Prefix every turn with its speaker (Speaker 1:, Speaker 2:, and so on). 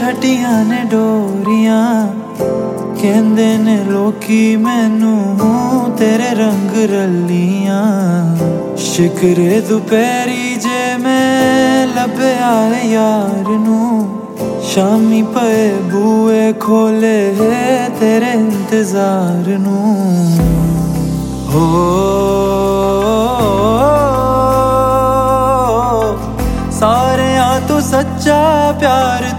Speaker 1: ਸਾਡੀਆਂ ਨੇ ਡੋਰੀਆਂ ਕਹਿੰਦੇ ਨੇ ਲੋਕੀ ਮੈਨੂੰ ਤੇਰੇ ਰੰਗ ਰਲੀਆਂ। ਸ਼ਿਕਰੇ ਦੁਪਹਿਰੀ ਜੇ ਮੈਂ ਲੱਭਿਆ ਯਾਰ ਨੂੰ ਸ਼ਾਮੀ ਪਏ ਬੂਏ ਖੋਲੇ ਤੇਰੇ ਇੰਤਜ਼ਾਰ ਨੂੰ। ਹੋ ਸਾਰਿਆਂ ਤੋਂ ਸੱਚਾ ਪਿਆਰ